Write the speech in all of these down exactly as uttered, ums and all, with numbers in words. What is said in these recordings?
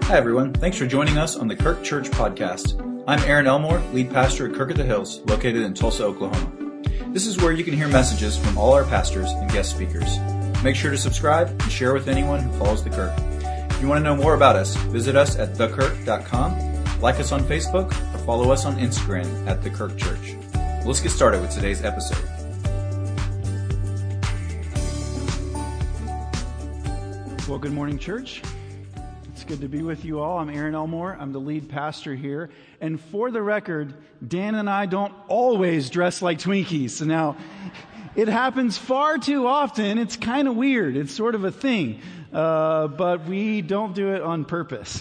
Hi everyone, thanks for joining us on the Kirk Church Podcast. I'm Aaron Elmore, lead pastor at Kirk at the Hills, located in Tulsa, Oklahoma. This is where you can hear messages from all our pastors and guest speakers. Make sure to subscribe and share with anyone who follows the Kirk. If you want to know more about us, visit us at the kirk dot com, like us on Facebook, or follow us on Instagram at The Kirk Church. Let's get started with today's episode. Well, good morning, church. It's good to be with you all. I'm Aaron Elmore. I'm the lead pastor here. And for the record, Dan and I don't always dress like Twinkies. So now, it happens far too often. It's kind of weird. It's sort of a thing. Uh, but we don't do it on purpose.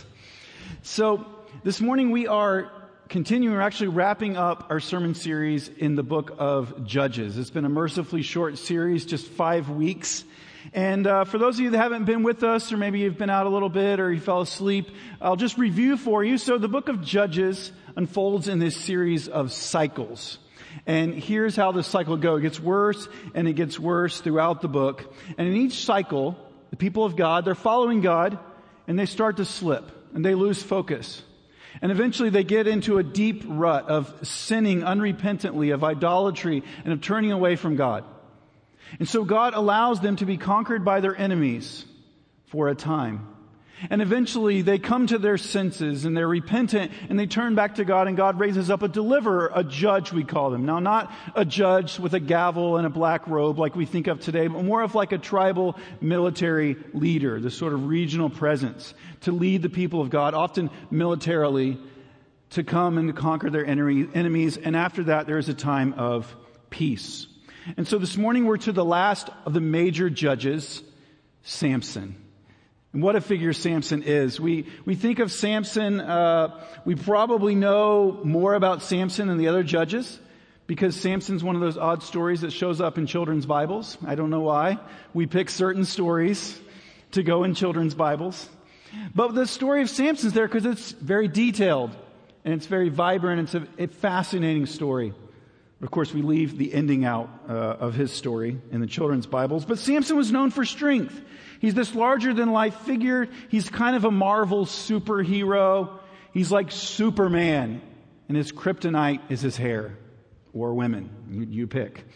So this morning we are continuing, we're actually wrapping up our sermon series in the book of Judges. It's been a mercifully short series, just five weeks. And uh, for those of you that haven't been with us, or maybe you've been out a little bit, or you fell asleep, I'll just review for you. So the book of Judges unfolds in this series of cycles. And here's how the cycle goes. It gets worse, and it gets worse throughout the book. And in each cycle, the people of God, they're following God, and they start to slip, and they lose focus. And eventually they get into a deep rut of sinning unrepentantly, of idolatry, and of turning away from God. And so God allows them to be conquered by their enemies for a time. And eventually they come to their senses and they're repentant and they turn back to God, and God raises up a deliverer, a judge we call them. Now, not a judge with a gavel and a black robe like we think of today, but more of like a tribal military leader, this sort of regional presence to lead the people of God, often militarily, to come and to conquer their enemy, enemies. And after that, there is a time of peace. And so this morning we're to the last of the major judges, Samson. And what a figure Samson is. We we think of Samson, uh, we probably know more about Samson than the other judges, because Samson's one of those odd stories that shows up in children's Bibles. I don't know why. We pick certain stories to go in children's Bibles. But the story of Samson's there because it's very detailed, and it's very vibrant. It's a, a fascinating story. Of course, we leave the ending out uh, of his story in the children's Bibles. But Samson was known for strength. He's this larger-than-life figure. He's kind of a Marvel superhero. He's like Superman. And his kryptonite is his hair. Or women. You, you pick.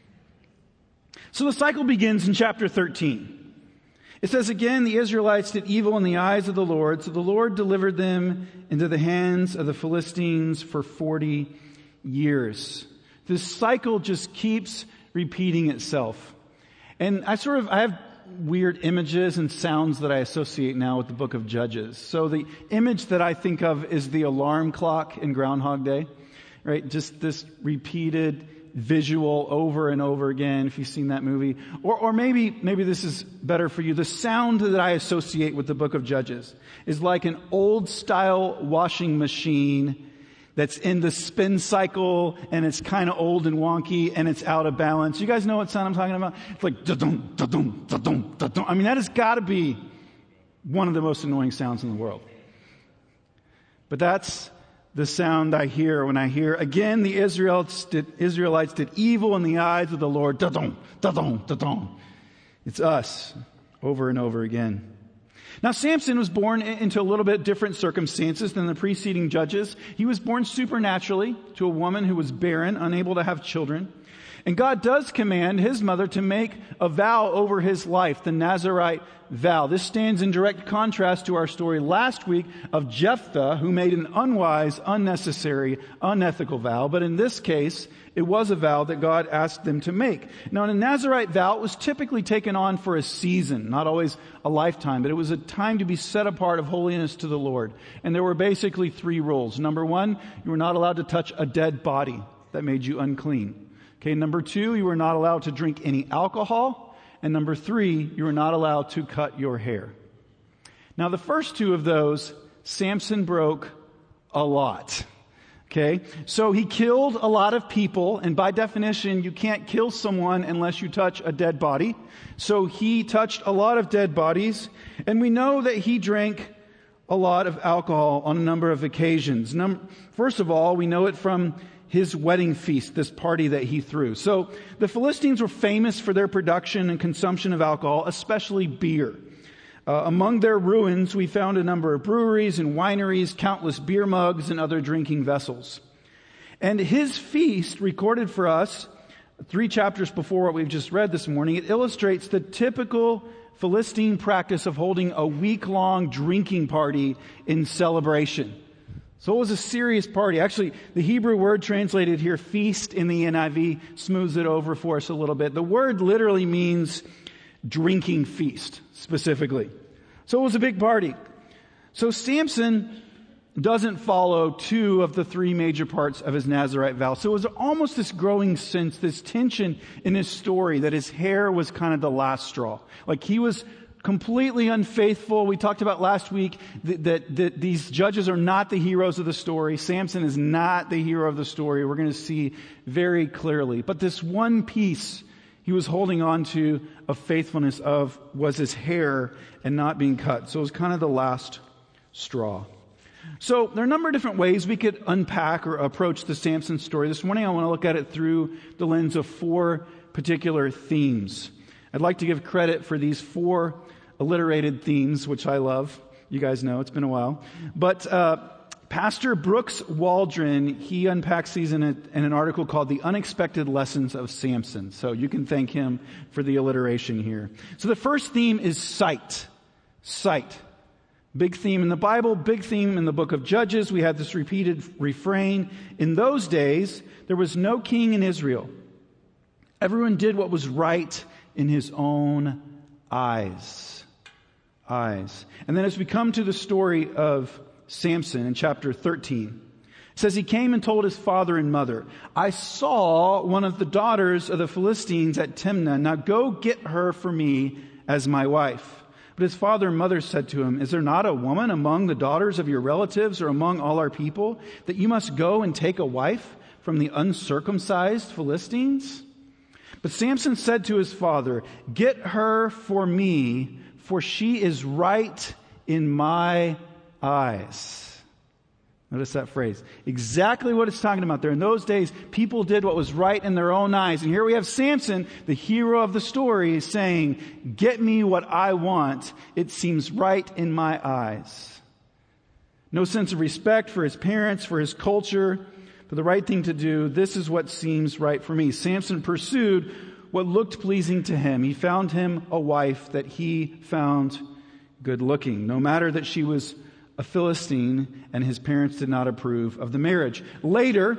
So the cycle begins in chapter thirteen. It says, again, the Israelites did evil in the eyes of the Lord. So the Lord delivered them into the hands of the Philistines for forty years. This cycle just keeps repeating itself. And I sort of, I have weird images and sounds that I associate now with the book of Judges. So the image that I think of is the alarm clock in Groundhog Day, right? Just this repeated visual over and over again, if you've seen that movie. Or, or maybe, maybe this is better for you. The sound that I associate with the book of Judges is like an old style washing machine that's in the spin cycle, and it's kind of old and wonky, and it's out of balance. You guys know what sound I'm talking about? It's like da-dum, da-dum, da-dum, da-dum. I mean, that has got to be one of the most annoying sounds in the world. But that's the sound I hear when I hear, again, the Israelites did, Israelites did evil in the eyes of the Lord. Da-dum, da-dum, da-dum. It's us over and over again. Now, Samson was born into a little bit different circumstances than the preceding judges. He was born supernaturally to a woman who was barren, unable to have children. And God does command his mother to make a vow over his life, the Nazirite vow. This stands in direct contrast to our story last week of Jephthah, who made an unwise, unnecessary, unethical vow. But in this case, it was a vow that God asked them to make. Now, in a Nazirite vow, it was typically taken on for a season, not always a lifetime, but it was a time to be set apart of holiness to the Lord. And there were basically three rules. Number one, you were not allowed to touch a dead body. That made you unclean. Okay, number two, you were not allowed to drink any alcohol. And number three, you were not allowed to cut your hair. Now, the first two of those, Samson broke a lot. Okay, so he killed a lot of people, and by definition, you can't kill someone unless you touch a dead body. So he touched a lot of dead bodies, and we know that he drank a lot of alcohol on a number of occasions. Num- First of all, we know it from his wedding feast, this party that he threw. So the Philistines were famous for their production and consumption of alcohol, especially beer. Uh, among their ruins, we found a number of breweries and wineries, countless beer mugs, and other drinking vessels. And his feast, recorded for us three chapters before what we've just read this morning, it illustrates the typical Philistine practice of holding a week-long drinking party in celebration. So it was a serious party. Actually, the Hebrew word translated here, feast, in the N I V, smooths it over for us a little bit. The word literally means drinking feast, specifically. So it was a big party. So Samson doesn't follow two of the three major parts of his Nazirite vow. So it was almost this growing sense, this tension in his story, that his hair was kind of the last straw. Like he was completely unfaithful. We talked about last week that, that, that these judges are not the heroes of the story. Samson is not the hero of the story. We're going to see very clearly. But this one piece he was holding on to of faithfulness of was his hair and not being cut. So it was kind of the last straw. So there are a number of different ways we could unpack or approach the Samson story. This morning I want to look at it through the lens of four particular themes. I'd like to give credit for these four alliterated themes, which I love. You guys know, it's been a while. But uh, Pastor Brooks Waldron, he unpacks these in, a, in an article called The Unexpected Lessons of Samson. So you can thank him for the alliteration here. So the first theme is sight. Sight. Big theme in the Bible, big theme in the book of Judges. We have this repeated refrain. In those days, there was no king in Israel. Everyone did what was right in his own eyes. Eyes. And then as we come to the story of Samson in chapter thirteen, it says he came and told his father and mother, I saw one of the daughters of the Philistines at Timnah. Now go get her for me as my wife. But his father and mother said to him, is there not a woman among the daughters of your relatives or among all our people that you must go and take a wife from the uncircumcised Philistines? But Samson said to his father, get her for me, for she is right in my eyes. Notice that phrase. Exactly what it's talking about there. In those days, people did what was right in their own eyes. And here we have Samson, the hero of the story, saying, get me what I want. It seems right in my eyes. No sense of respect for his parents, for his culture, for the right thing to do. This is what seems right for me. Samson pursued what looked pleasing to him. He found him a wife that he found good looking, no matter that she was a Philistine, and his parents did not approve of the marriage. Later,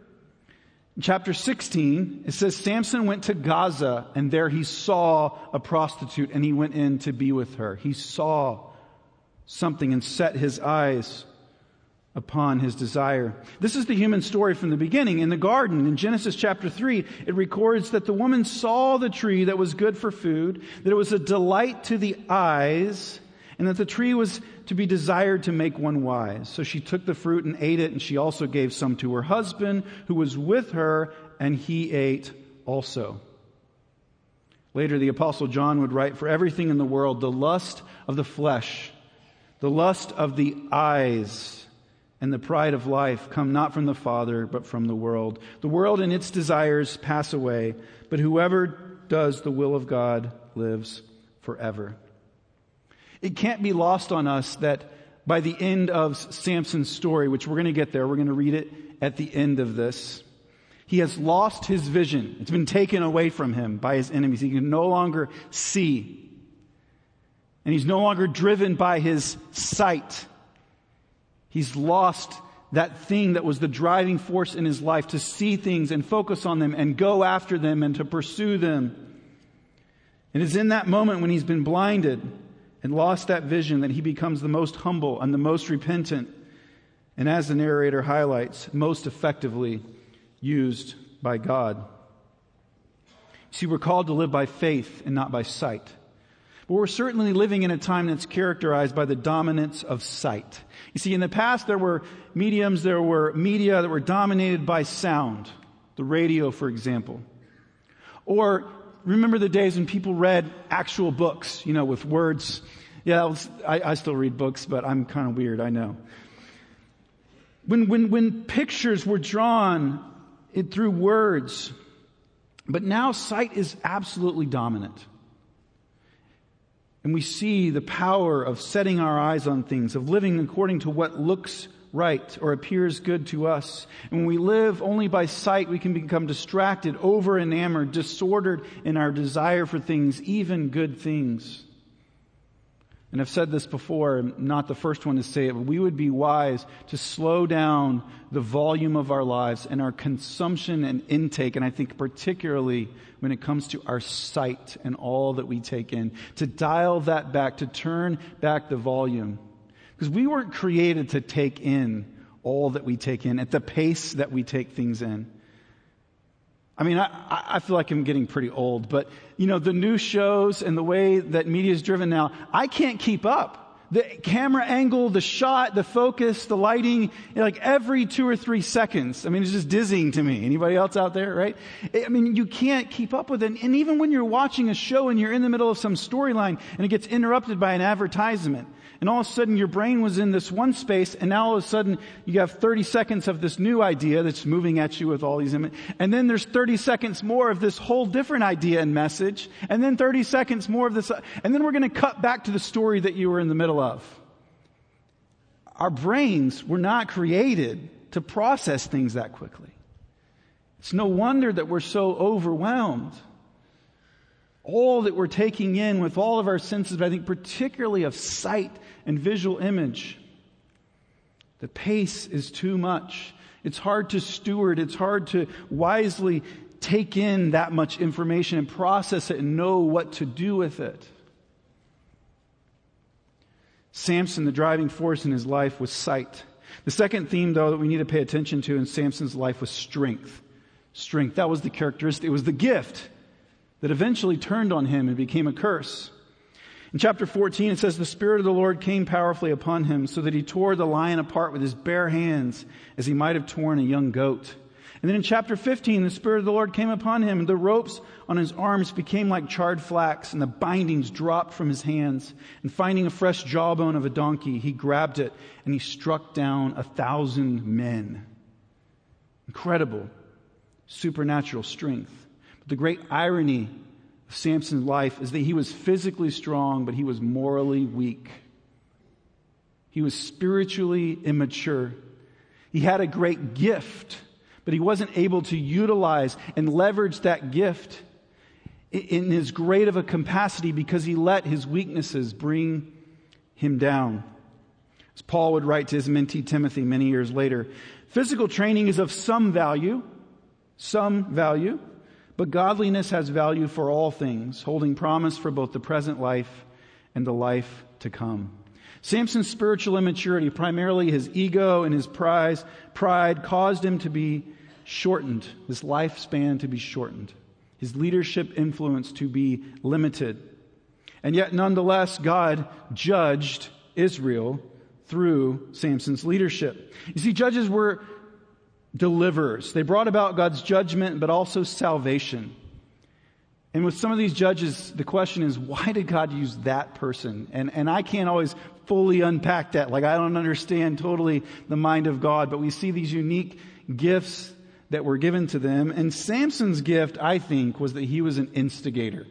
in chapter sixteen, it says Samson went to Gaza, and there he saw a prostitute, and he went in to be with her. He saw something and set his eyes upon his desire. This is the human story from the beginning. In the garden, in Genesis chapter three, it records that the woman saw the tree that was good for food, that it was a delight to the eyes, and that the tree was to be desired to make one wise. So she took the fruit and ate it, and she also gave some to her husband who was with her, and he ate also. Later, the Apostle John would write, for everything in the world, the lust of the flesh, the lust of the eyes, and the pride of life come not from the Father, but from the world. The world and its desires pass away, but whoever does the will of God lives forever. It can't be lost on us that by the end of Samson's story, which we're going to get there, we're going to read it at the end of this, he has lost his vision. It's been taken away from him by his enemies. He can no longer see. And he's no longer driven by his sight. He's lost that thing that was the driving force in his life, to see things and focus on them and go after them and to pursue them. And it's in that moment when he's been blinded and lost that vision that he becomes the most humble and the most repentant, and as the narrator highlights, most effectively used by God. See, we're called to live by faith and not by sight. But we're certainly living in a time that's characterized by the dominance of sight. You see, in the past there were mediums, there were media that were dominated by sound. The radio, for example. Or remember the days when people read actual books, you know, with words. Yeah, was, I, I still read books, but I'm kind of weird, I know. When, when, when pictures were drawn it, through words, but now sight is absolutely dominant. And we see the power of setting our eyes on things, of living according to what looks right or appears good to us. And when we live only by sight, we can become distracted, over enamored, disordered in our desire for things, even good things. And I've said this before, I'm not the first one to say it, but we would be wise to slow down the volume of our lives and our consumption and intake, and I think particularly when it comes to our sight and all that we take in, to dial that back, to turn back the volume. Because we weren't created to take in all that we take in at the pace that we take things in. I mean, I, I feel like I'm getting pretty old, but, you know, the new shows and the way that media is driven now, I can't keep up. The camera angle, the shot, the focus, the lighting, you know, like every two or three seconds. I mean, it's just dizzying to me. Anybody else out there, right? I mean, you can't keep up with it. And even when you're watching a show and you're in the middle of some storyline and it gets interrupted by an advertisement, and all of a sudden your brain was in this one space, and now all of a sudden you have thirty seconds of this new idea that's moving at you with all these images. And then there's thirty seconds more of this whole different idea and message. And then thirty seconds more of this. And then we're going to cut back to the story that you were in the middle of. Our brains were not created to process things that quickly. It's no wonder that we're so overwhelmed. All that we're taking in with all of our senses, but I think particularly of sight and visual image. The pace is too much. It's hard to steward. It's hard to wisely take in that much information and process it and know what to do with it. Samson, the driving force in his life was sight. The second theme, though, that we need to pay attention to in Samson's life was strength. Strength. That was the characteristic. It was the gift that eventually turned on him and became a curse. In chapter fourteen, it says, the Spirit of the Lord came powerfully upon him so that he tore the lion apart with his bare hands as he might have torn a young goat. And then in chapter fifteen, the Spirit of the Lord came upon him, and the ropes on his arms became like charred flax, and the bindings dropped from his hands. And finding a fresh jawbone of a donkey, he grabbed it, and he struck down a thousand men. Incredible, supernatural strength. But the great irony of Samson's life is that he was physically strong, but he was morally weak. He was spiritually immature. He had a great gift, but he wasn't able to utilize and leverage that gift in as great of a capacity because he let his weaknesses bring him down. As Paul would write to his mentee Timothy many years later, physical training is of some value, some value, but godliness has value for all things, holding promise for both the present life and the life to come. Samson's spiritual immaturity, primarily his ego and his pride, pride caused him to be shortened, his lifespan to be shortened, his leadership influence to be limited. And yet, nonetheless, God judged Israel through Samson's leadership. You see, judges were deliverers. They brought about God's judgment, but also salvation. And with some of these judges, the question is, why did God use that person? And and I can't always fully unpack that. Like, I don't understand totally the mind of God, but we see these unique gifts that were given to them. And Samson's gift, I think, was that he was an instigator.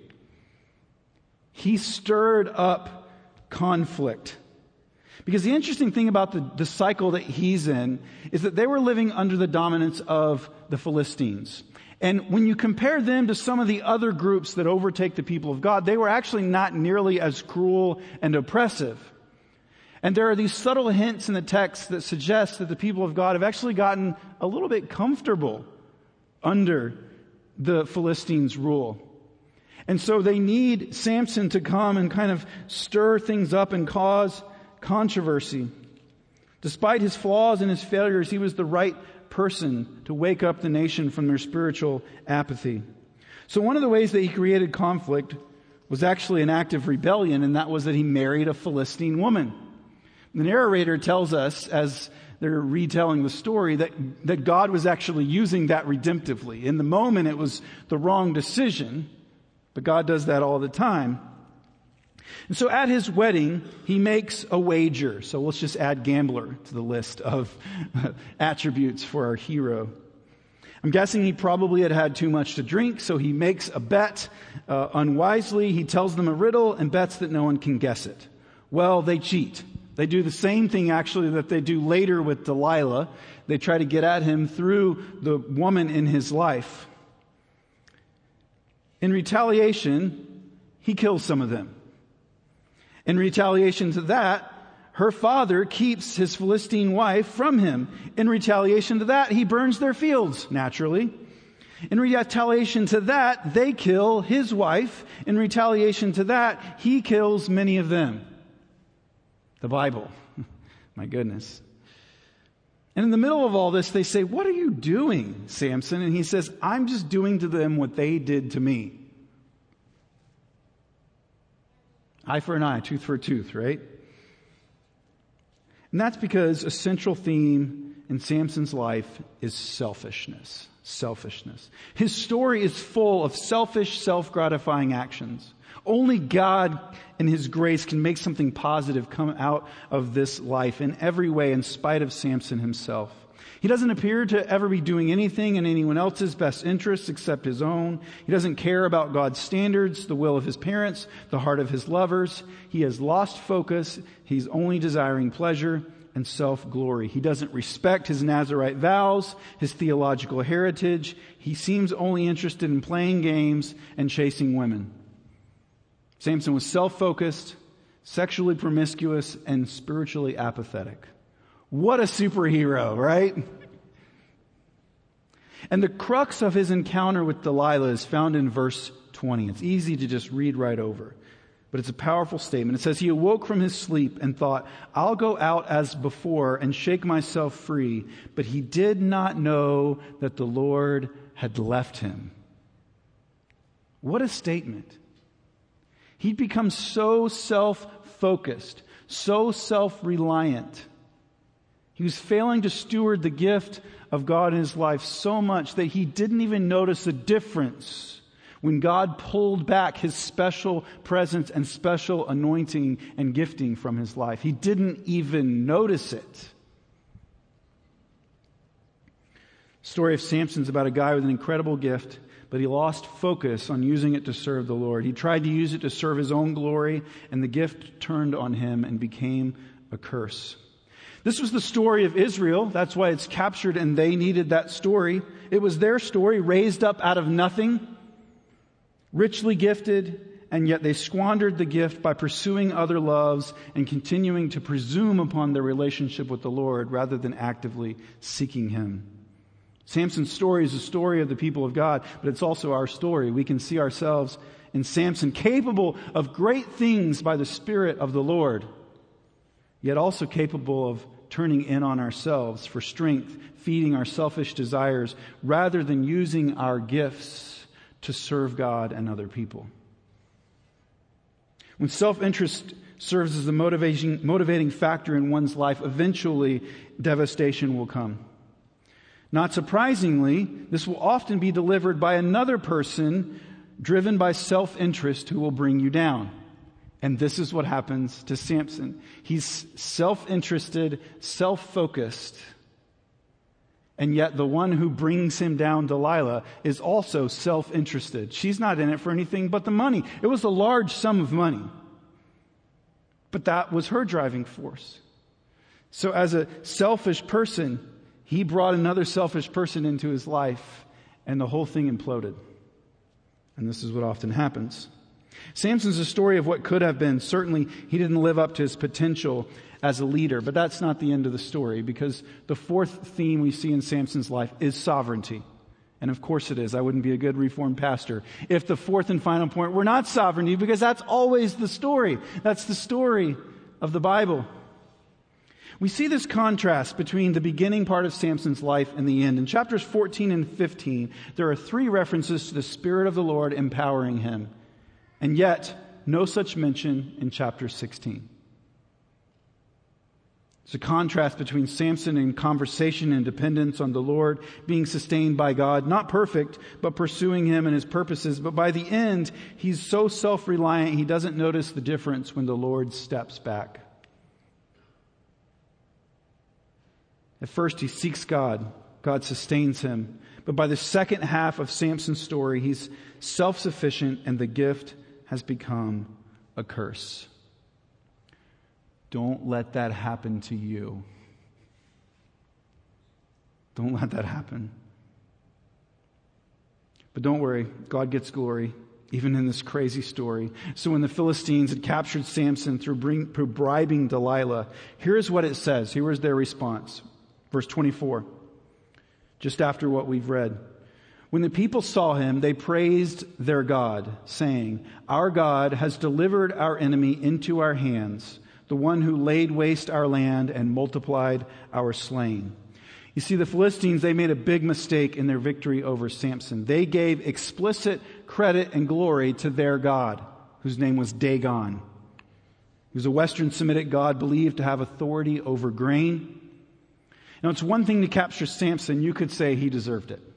He stirred up conflict. Because the interesting thing about the, the cycle that he's in is that they were living under the dominance of the Philistines. And when you compare them to some of the other groups that overtake the people of God, they were actually not nearly as cruel and oppressive. And there are these subtle hints in the text that suggest that the people of God have actually gotten a little bit comfortable under the Philistines' rule. And so they need Samson to come and kind of stir things up and cause controversy. Despite his flaws and his failures, he was the right person to wake up the nation from their spiritual apathy. So one of the ways that he created conflict was actually an act of rebellion, and that was that he married a Philistine woman. The narrator tells us, as they're retelling the story, that, that God was actually using that redemptively. In the moment, it was the wrong decision, but God does that all the time. And so at his wedding, he makes a wager. So let's just add gambler to the list of attributes for our hero. I'm guessing he probably had had too much to drink, so he makes a bet uh, unwisely. He tells them a riddle and bets that no one can guess it. Well, they cheat. They do the same thing, actually, that they do later with Delilah. They try to get at him through the woman in his life. In retaliation, he kills some of them. In retaliation to that, her father keeps his Philistine wife from him. In retaliation to that, he burns their fields, naturally. In retaliation to that, they kill his wife. In retaliation to that, he kills many of them. The Bible. My goodness. And in the middle of all this, they say, "What are you doing, Samson?" And he says, "I'm just doing to them what they did to me." Eye for an eye, tooth for a tooth, right? And that's because a central theme in Samson's life is selfishness. Selfishness. His story is full of selfish, self-gratifying actions. Only God in His grace can make something positive come out of this life in every way, in spite of Samson himself. He doesn't appear to ever be doing anything in anyone else's best interests except his own. He doesn't care about God's standards, the will of his parents, the heart of his lovers. He has lost focus. He's only desiring pleasure and self-glory. He doesn't respect his Nazirite vows, his theological heritage. He seems only interested in playing games and chasing women. Samson was self-focused, sexually promiscuous, and spiritually apathetic. What a superhero, right? And the crux of his encounter with Delilah is found in verse twenty. It's easy to just read right over, but it's a powerful statement. It says, "He awoke from his sleep and thought, 'I'll go out as before and shake myself free.' But he did not know that the Lord had left him." What a statement. He'd become so self-focused, so self-reliant. He was failing to steward the gift of God in his life so much that he didn't even notice the difference when God pulled back His special presence and special anointing and gifting from his life. He didn't even notice it. The story of Samson's about a guy with an incredible gift, but he lost focus on using it to serve the Lord. He tried to use it to serve his own glory, and the gift turned on him and became a curse. This was the story of Israel. That's why it's captured, and they needed that story. It was their story, raised up out of nothing, richly gifted, and yet they squandered the gift by pursuing other loves and continuing to presume upon their relationship with the Lord rather than actively seeking Him. Samson's story is a story of the people of God, but it's also our story. We can see ourselves in Samson, capable of great things by the Spirit of the Lord, yet also capable of turning in on ourselves for strength, feeding our selfish desires, rather than using our gifts to serve God and other people. When self-interest serves as a motivating, motivating factor in one's life, eventually devastation will come. Not surprisingly, this will often be delivered by another person driven by self-interest who will bring you down. And this is what happens to Samson. He's self-interested, self-focused. And yet the one who brings him down, Delilah, is also self-interested. She's not in it for anything but the money. It was a large sum of money. But that was her driving force. So as a selfish person, he brought another selfish person into his life, and the whole thing imploded. And this is what often happens. Samson's a story of what could have been. Certainly, he didn't live up to his potential as a leader, but that's not the end of the story, because the fourth theme we see in Samson's life is sovereignty. And of course it is. I wouldn't be a good Reformed pastor if the fourth and final point were not sovereignty, because that's always the story. That's the story of the Bible. We see this contrast between the beginning part of Samson's life and the end. In chapters fourteen and fifteen, there are three references to the Spirit of the Lord empowering him. And yet, no such mention in chapter sixteen. It's a contrast between Samson in conversation and dependence on the Lord, being sustained by God, not perfect, but pursuing Him and His purposes. But by the end, he's so self-reliant, he doesn't notice the difference when the Lord steps back. At first, he seeks God. God sustains him. But by the second half of Samson's story, he's self-sufficient and the gift has become a curse. Don't let that happen to you. Don't let that happen. But don't worry, God gets glory, even in this crazy story. So when the Philistines had captured Samson through, bring, through bribing Delilah, here's what it says. Here was their response. Verse twenty-four, just after what we've read. When the people saw him, they praised their God, saying, "Our God has delivered our enemy into our hands, the one who laid waste our land and multiplied our slain." You see, the Philistines, they made a big mistake in their victory over Samson. They gave explicit credit and glory to their God, whose name was Dagon. He was a Western Semitic god believed to have authority over grain. Now, it's one thing to capture Samson. You could say he deserved it.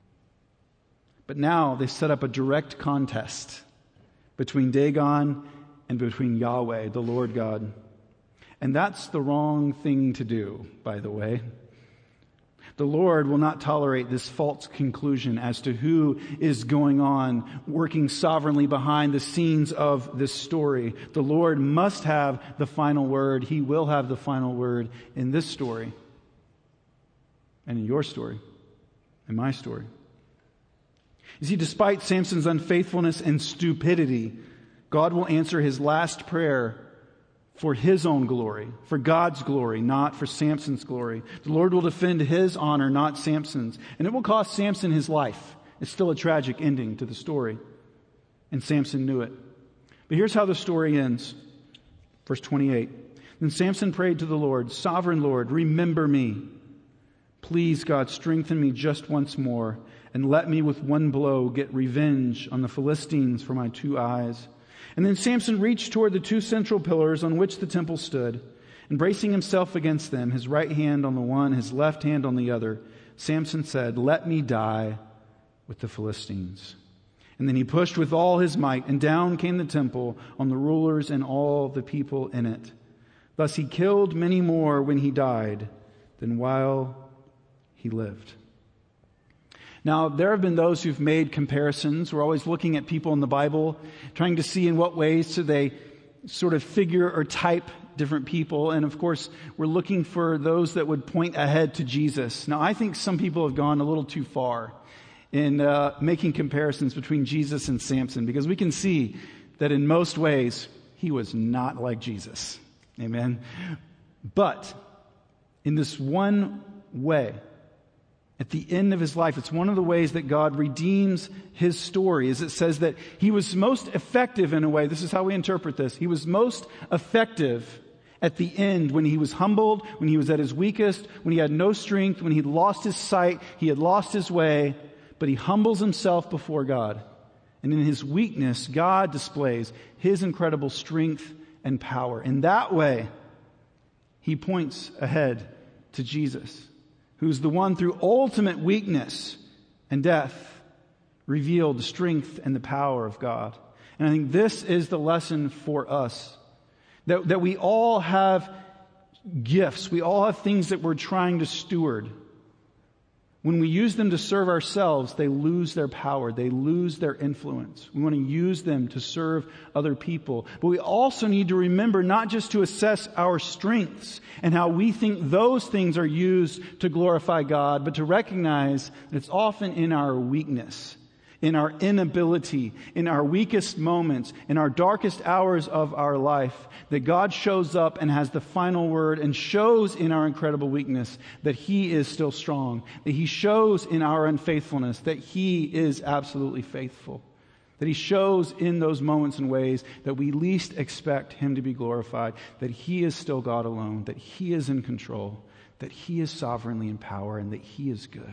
But now they set up a direct contest between Dagon and between Yahweh, the Lord God. And that's the wrong thing to do, by the way. The Lord will not tolerate this false conclusion as to who is going on, working sovereignly behind the scenes of this story. The Lord must have the final word. He will have the final word in this story, and in your story, in my story. You see, despite Samson's unfaithfulness and stupidity, God will answer his last prayer for his own glory, for God's glory, not for Samson's glory. The Lord will defend his honor, not Samson's. And it will cost Samson his life. It's still a tragic ending to the story. And Samson knew it. But here's how the story ends. Verse twenty-eight. Then Samson prayed to the Lord, "Sovereign Lord, remember me. Please, God, strengthen me just once more, and let me with one blow get revenge on the Philistines for my two eyes." And then Samson reached toward the two central pillars on which the temple stood, and bracing himself against them, his right hand on the one, his left hand on the other, Samson said, "Let me die with the Philistines." And then he pushed with all his might, and down came the temple on the rulers and all the people in it. Thus he killed many more when he died than while he lived. Now, there have been those who've made comparisons. We're always looking at people in the Bible, trying to see in what ways do they sort of figure or type different people. And of course, we're looking for those that would point ahead to Jesus. Now, I think some people have gone a little too far in uh, making comparisons between Jesus and Samson, because we can see that in most ways, he was not like Jesus. Amen. But in this one way, at the end of his life, it's one of the ways that God redeems his story, is it says that he was most effective in a way. This is how we interpret this. He was most effective at the end when he was humbled, when he was at his weakest, when he had no strength, when he lost his sight, he had lost his way, but he humbles himself before God. And in his weakness, God displays his incredible strength and power. In that way, he points ahead to Jesus, who's the one through ultimate weakness and death revealed the strength and the power of God. And I think this is the lesson for us, that, that we all have gifts. We all have things that we're trying to steward. When we use them to serve ourselves, they lose their power. They lose their influence. We want to use them to serve other people. But we also need to remember not just to assess our strengths and how we think those things are used to glorify God, but to recognize that it's often in our weakness, in our inability, in our weakest moments, in our darkest hours of our life, that God shows up and has the final word and shows in our incredible weakness that He is still strong, that He shows in our unfaithfulness that He is absolutely faithful, that He shows in those moments and ways that we least expect Him to be glorified, that He is still God alone, that He is in control, that He is sovereignly in power, and that He is good.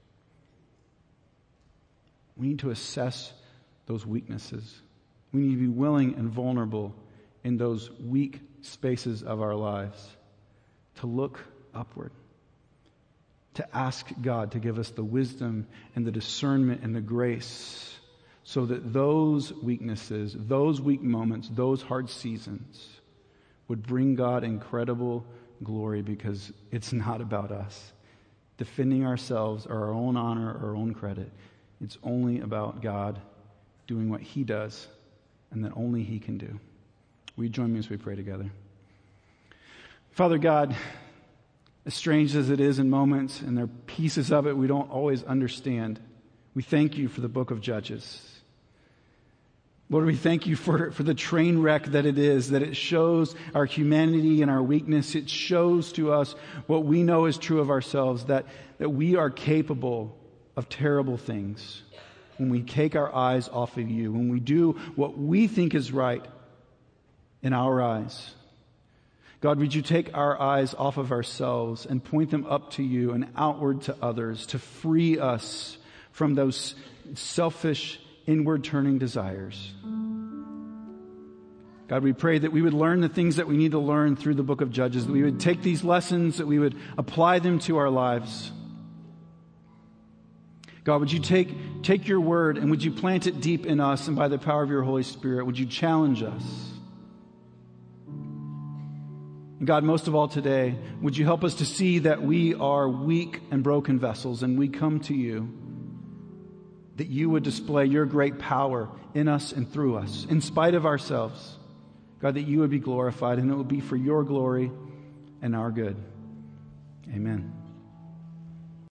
We need to assess those weaknesses. We need to be willing and vulnerable in those weak spaces of our lives to look upward, to ask God to give us the wisdom and the discernment and the grace so that those weaknesses, those weak moments, those hard seasons would bring God incredible glory, because it's not about us. defending ourselves or our own honor or our own credit. It's only about God doing what he does and that only he can do. Will you join me as we pray together? Father God, as strange as it is in moments, and there are pieces of it we don't always understand, we thank you for the book of Judges. Lord, we thank you for, for the train wreck that it is, that it shows our humanity and our weakness. It shows to us what we know is true of ourselves, that, that we are capable of terrible things when we take our eyes off of you, when we do what we think is right in our eyes. God, would you take our eyes off of ourselves and point them up to you and outward to others to free us from those selfish, inward-turning desires. God, we pray that we would learn the things that we need to learn through the book of Judges, that we would take these lessons, that we would apply them to our lives. God, would you take, take your word and would you plant it deep in us, and by the power of your Holy Spirit, would you challenge us? And God, most of all today, would you help us to see that we are weak and broken vessels, and we come to you, that you would display your great power in us and through us, in spite of ourselves. God, that you would be glorified, and it would be for your glory and our good. Amen.